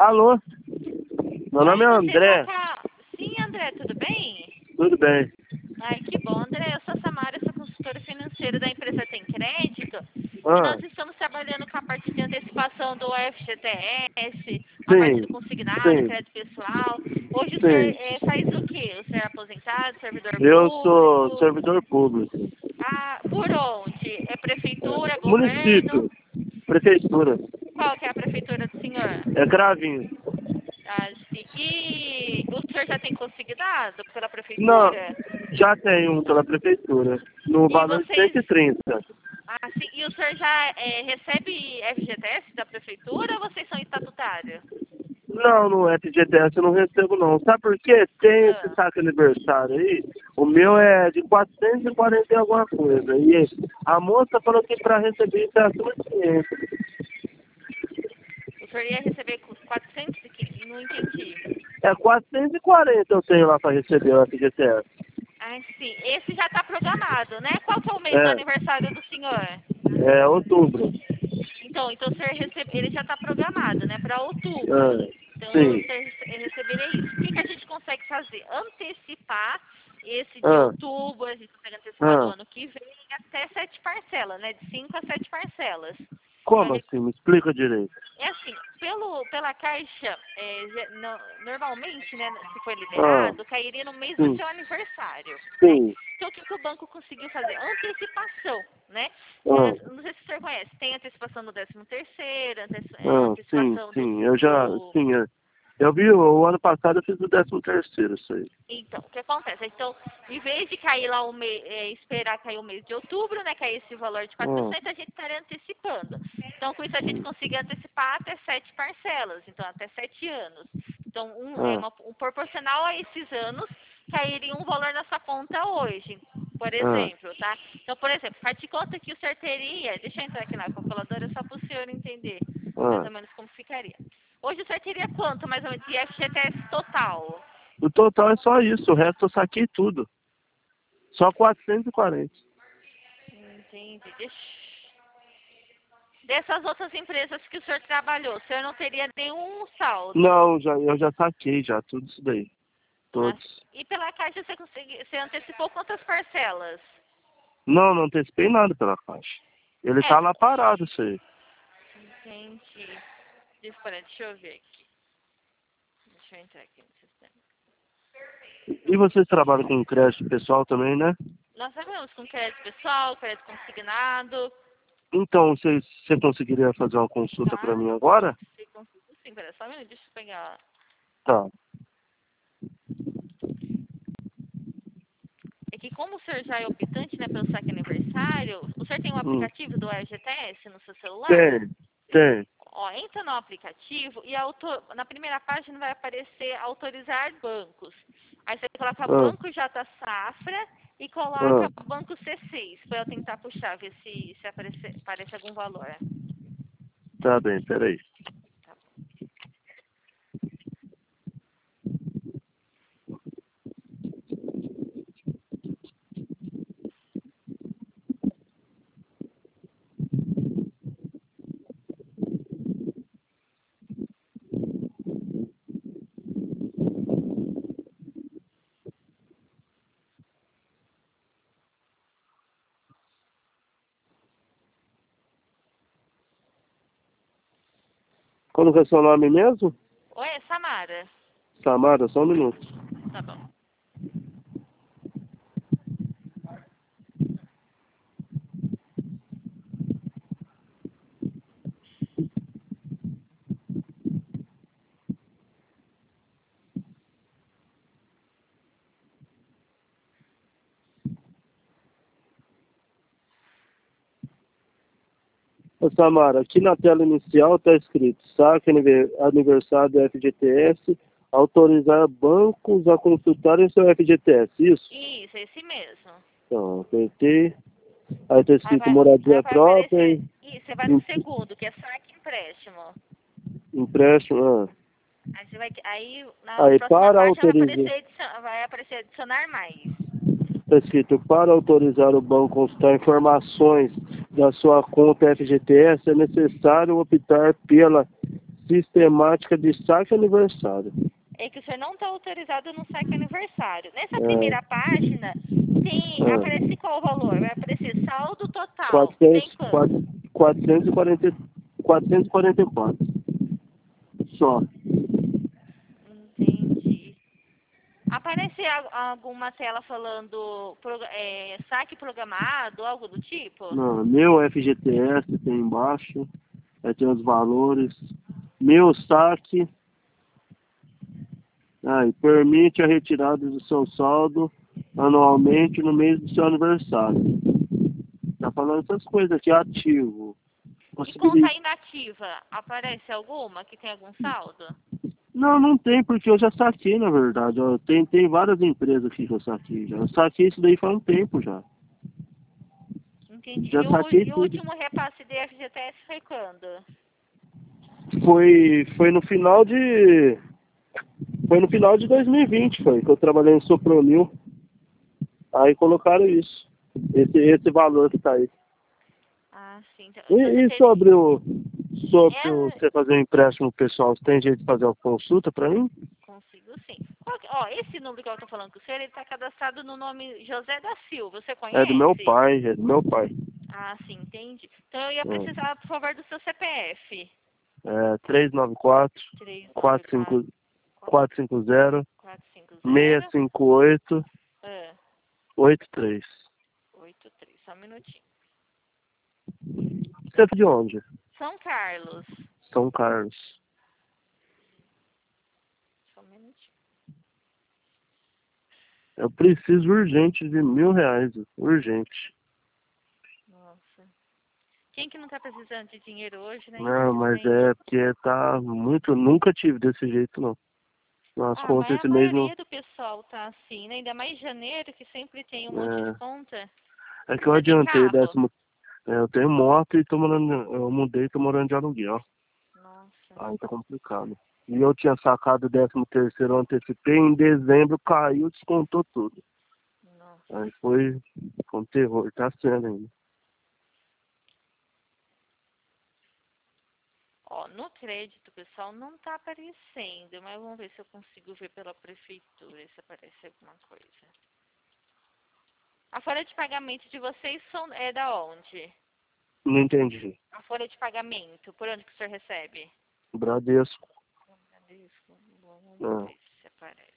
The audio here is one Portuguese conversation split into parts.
Alô? Meu nome é André. Sim, André, tudo bem? Tudo bem. Ai, que bom, André. Eu sou a Samara, sou consultora financeira da empresa Tem Crédito. E Ah, nós estamos trabalhando com a parte de antecipação do FGTS, a parte sim, do consignado, sim, crédito pessoal. Hoje o senhor sim. faz o quê? O senhor é aposentado, servidor Eu sou público? servidor público. Ah, por onde? É prefeitura, governo? Município, prefeitura. Qual que é a prefeitura do senhor? É Cravinho. Ah, sim. E o senhor já tem consignado pela Não, prefeitura? já tem um pela prefeitura. No E valor de vocês 130. Ah, sim. E o senhor já recebe FGTS da prefeitura ou vocês são estatutários? Não, no FGTS eu não recebo não. Sabe por quê? Tem esse Ah, saque aniversário aí. O meu é de 440 e alguma coisa. E a moça falou que para receber isso é acima de 500. o senhor ia receber 400 e não entendi. É 440 eu tenho lá para receber o FGTS. Ah, sim. Esse já está programado, né? Qual que é o mês do É, aniversário do senhor? é outubro. Então o senhor ele já está programado, né? Para outubro. É, Então o sim. senhor receberia isso. O que, que a gente consegue fazer? Antecipar esse de Ah, outubro, a gente consegue antecipar do ah. ano que vem até 7 parcelas, né? De 5 a 7 parcelas. Como assim? Me explica direito. É assim, pela Caixa, normalmente, né, se for Ah, liberado, cairia no mês do sim, seu aniversário, né? sim. Então, o que o banco conseguiu fazer? Antecipação, né? Ah, Não sei se o senhor conhece, tem antecipação do 13º, sim, antecipação sim. Sim, eu vi o ano passado eu fiz o 13º, isso aí. Então, o que acontece? Então, em vez de cair lá esperar cair o mês de outubro, né, cair esse valor de Ah, 400, a gente estaria antecipando. Então, com isso, a gente consegue antecipar até 7 parcelas, então, até 7 anos. Então, ah, proporcional a esses anos, cairia um valor na sua conta hoje, por ah, exemplo, tá? Então, por exemplo, faz de conta que o senhor teria, deixa eu entrar aqui na calculadora só para o senhor entender mais ah. ou menos como ficaria. Hoje o senhor teria quanto, mais ou menos, de FGTS total? O total é só isso, o resto eu saquei tudo. Só 440. Entendi. Dessas outras empresas que o senhor trabalhou, o senhor não teria nenhum saldo? Não, eu já saquei já, tudo isso daí. Ah, Todos. e pela Caixa você antecipou quantas parcelas? Não, não antecipei nada pela Caixa. Ele É, tá lá parado, isso aí. entendi. Deixa eu ver aqui. Deixa eu entrar aqui no sistema. E vocês trabalham com crédito pessoal também, né? Nós trabalhamos com crédito pessoal, crédito consignado. Então, você conseguiria fazer uma consulta para Tá? mim agora? Sim, pera só um minuto, deixa eu pegar. Tá. É que como o senhor já é optante, né, pelo saque aniversário, o senhor tem um Hum. aplicativo do FGTS no seu celular? Tem, tem. Ó, entra no aplicativo e na primeira página vai aparecer autorizar bancos. Aí você coloca Ah, Banco J Safra e coloca ah. Banco C6, para eu tentar puxar, ver se aparece algum valor. Tá bem, peraí. Tá bom. Como que é seu nome mesmo? Oi, é Samara. Samara, só um minuto. Tá bom. Ô, Samara, aqui na tela inicial está escrito saque aniversário do FGTS, autorizar bancos a consultarem seu FGTS, isso? Isso, é esse mesmo. Então, apertei. Aí está Aí escrito vai, aí moradia vai própria, aparecer. Isso, você vai no segundo, que é saque e empréstimo. empréstimo. Ah. Aí você vai, aí na Aí próxima para página autorizar. vai aparecer adicionar mais. Está escrito para autorizar o banco a consultar informações da sua conta FGTS, é necessário optar pela sistemática de saque aniversário. É que o senhor não está autorizado no saque aniversário. Nessa É. primeira página, aparece qual o valor? Vai aparecer saldo total. Tem 400, quanto? 444. Só. Entendi. Aparece alguma tela falando saque programado, algo do tipo? Não, meu FGTS tem embaixo. Aí tem os valores. Meu saque. E permite a retirada do seu saldo anualmente no mês do seu aniversário. Tá falando essas coisas aqui, ativo. E conta inativa, aparece alguma que tem algum saldo? Não, não tem, porque eu já saquei, na verdade. Ó, tem várias empresas aqui que eu saquei já. Eu saquei isso daí faz um tempo já. Entendi. Já saquei E o tudo. último repasse de FGTS foi quando? Foi no final de... Foi no final de 2020, foi, que eu trabalhei em Sopronil. Aí colocaram isso. Esse valor que tá aí. Ah, sim. Então E você sobre é, você fazer um empréstimo pessoal, você tem jeito de fazer uma consulta pra mim? consigo sim. Ó, esse número que eu tô falando com o senhor, ele tá cadastrado no nome José da Silva. Você É do meu conhece? pai, é do meu pai. Ah, sim, entendi. Então eu ia É, precisar, por favor, do seu CPF. 394 394 450 450 658 ah, 83. 83. Só um minutinho. Você é de onde? São Carlos. São Carlos. Só um minutinho. Eu preciso urgente de R$ 1.000. Urgente. Nossa. Quem que não tá precisando de dinheiro hoje, né? Não, mas Infelizmente. é porque tá muito. Nunca tive desse jeito, não. As Ah, contas mas a esse mês não. maioria do pessoal tá assim, né? Ainda mais janeiro, que sempre tem um monte de conta. É que eu Você tem adiantei carro? décimo. Eu tenho moto e tô morando. Eu mudei, tô morando de aluguel. Nossa. Aí tá complicado. E eu tinha sacado o 13º, antecipei, em dezembro caiu, descontou tudo. Nossa. Aí foi um terror, tá sendo ainda. Ó, no crédito, pessoal, não tá aparecendo, mas vamos ver se eu consigo ver pela prefeitura, se aparece alguma coisa. A folha de pagamento de vocês é da onde? Não entendi. A folha de pagamento, por onde que o senhor recebe? Bradesco. Vamos Não. ver se aparece.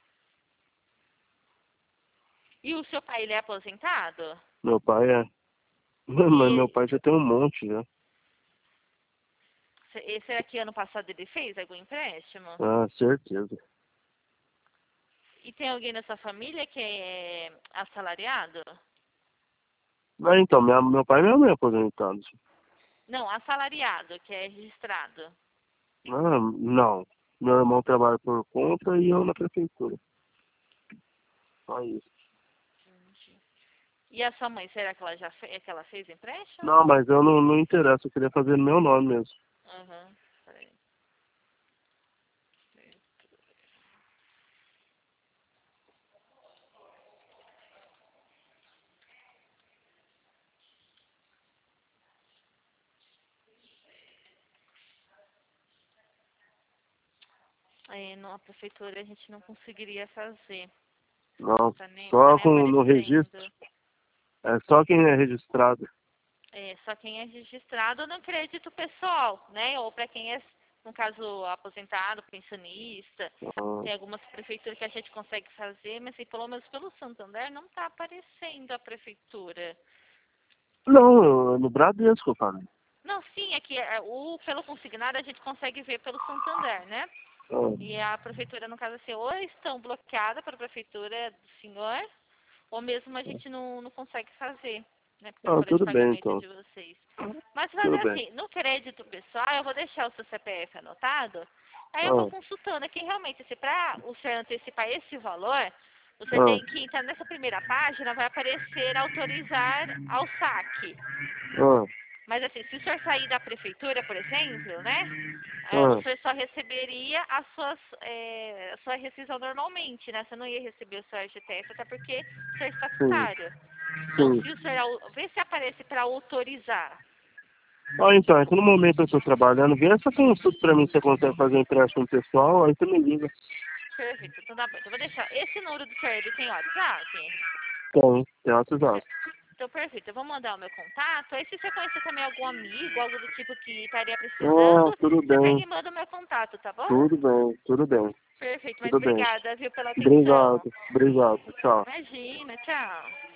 E o seu pai, ele é aposentado? Meu pai é. Mas meu E pai já tem um monte já. esse aqui ano passado ele fez algum empréstimo? Ah, certeza. E tem alguém na sua família que é assalariado? Então, meu pai e minha mãe é aposentados. Não, assalariado, que é registrado. Não. Meu irmão trabalha por conta e eu na prefeitura. Só isso. E a sua mãe, será que ela já que ela fez empréstimo? Não, mas eu não interessa, eu queria fazer no meu nome mesmo. Aham. Peraí. Na prefeitura a gente não conseguiria fazer. Não, Não tá só nem no registro. aparecendo. É só quem é registrado. É, só quem é registrado no crédito pessoal, né? Ou para quem é, no caso, aposentado, pensionista. Ah, Tem algumas prefeituras que a gente consegue fazer, mas assim, pelo menos pelo Santander não está aparecendo a prefeitura. não, no Bradesco, cara. Não, sim, é que pelo consignado a gente consegue ver pelo Santander, né? Ah, E a prefeitura, no caso assim, ou estão bloqueadas para a prefeitura do senhor, ou mesmo a gente não consegue fazer, né? Porque a folha de tudo bem, pagamento é então. de vocês. Mas fazer Tudo bem. assim, no crédito pessoal, eu vou deixar o seu CPF anotado, aí eu vou Ah, consultando aqui realmente, se para o senhor antecipar esse valor, o senhor ah, tem que entrar nessa primeira página, vai aparecer autorizar ao saque. ah, Mas assim, se o senhor sair da prefeitura, por exemplo, né? O ah, senhor só receberia a sua rescisão normalmente, né? Você não ia receber o seu FGTS, até porque o senhor é sim, estatutário. Então, sim. se o senhor vê se aparece para autorizar. Ó, então, é que no momento eu tô trabalhando, vê essa consulta pra mim se você consegue fazer um empréstimo pessoal, aí tu me liga. Perfeito, então tá bom. Então eu vou deixar esse número do senhor, ele tem WhatsApp? Tem WhatsApp. Então, perfeito. Eu vou mandar o meu contato. Aí, se você conhecer também algum amigo, algo do tipo que estaria Ah, precisando, tudo você pega bem, e manda o meu contato, tá bom? tudo bem, tudo bem, Perfeito, mas tudo bem. obrigada, viu, pela atenção. Obrigado, obrigado, tchau. Imagina, tchau.